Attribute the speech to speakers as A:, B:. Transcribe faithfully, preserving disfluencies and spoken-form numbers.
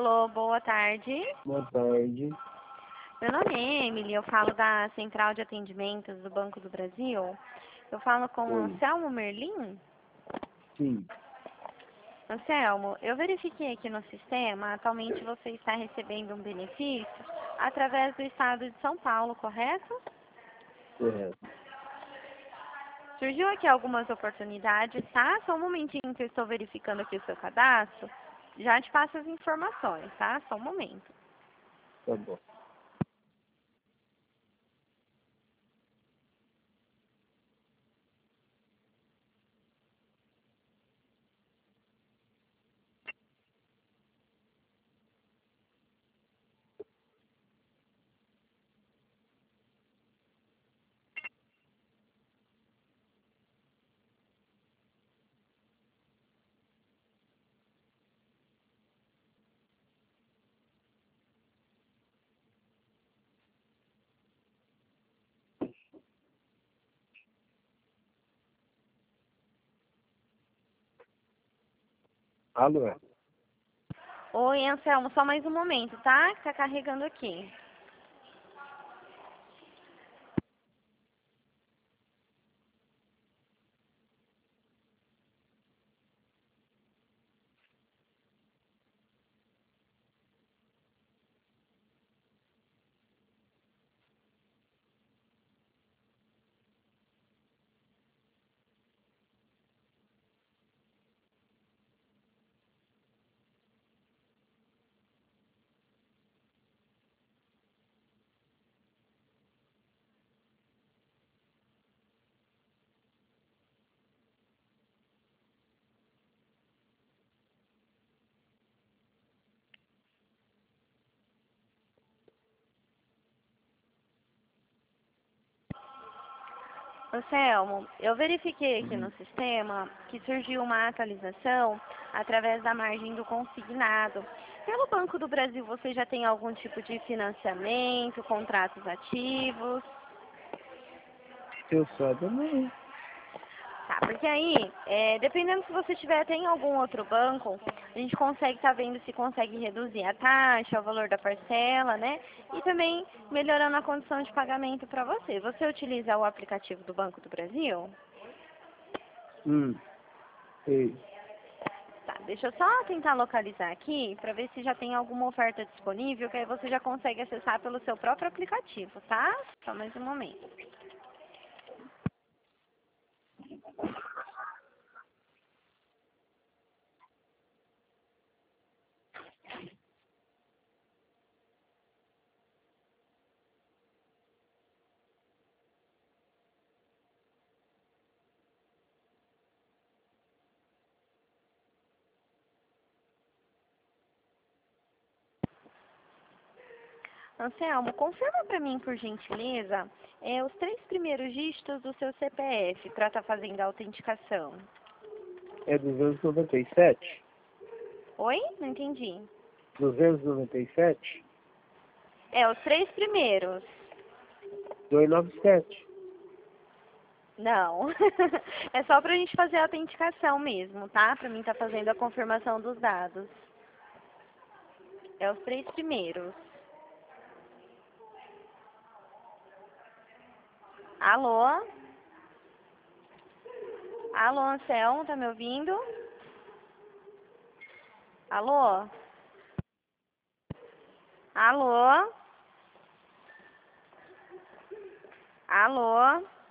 A: Alô, boa tarde.
B: Boa tarde.
A: Meu nome é Emily, eu falo da Central de Atendimentos do Banco do Brasil. Eu falo com o
B: Oi.
A: Anselmo Merlin.
B: Sim,
A: Anselmo, eu verifiquei aqui no sistema, atualmente você está recebendo um benefício através do estado de São Paulo, correto?
B: correto.
A: Surgiu aqui algumas oportunidades, tá? Só um momentinho que eu estou verificando aqui o seu cadastro. Já te passo as informações, tá? Só um momento.
B: Tá bom. Alô?
A: Oi, Anselmo, só mais um momento, tá? Que tá carregando aqui. Anselmo, eu verifiquei aqui no sistema que surgiu uma atualização através da margem do consignado. Pelo Banco do Brasil, você já tem algum tipo de financiamento, contratos ativos?
B: Eu saiba, não.
A: Tá, porque aí, é, dependendo se você tiver até em algum outro banco, a gente consegue estar vendo se consegue reduzir a taxa, o valor da parcela, né? E também melhorando a condição de pagamento para você. Você utiliza o aplicativo do Banco do Brasil?
B: Hum, sei.
A: Tá, deixa eu só tentar localizar aqui para ver se já tem alguma oferta disponível, que aí você já consegue acessar pelo seu próprio aplicativo, tá? Só mais um momento. Anselmo, confirma para mim, por gentileza, é, os três primeiros dígitos do seu C P F para estar fazendo a autenticação.
B: É duzentos e noventa e sete?
A: Oi? Não entendi.
B: duzentos e noventa e sete?
A: É, os três primeiros.
B: duzentos e noventa e sete.
A: Não. É só pra gente fazer a autenticação mesmo, tá? Pra mim tá fazendo a confirmação dos dados. É os três primeiros. Alô? Alô, Anselmo, tá me ouvindo? Alô? Alô? Alô?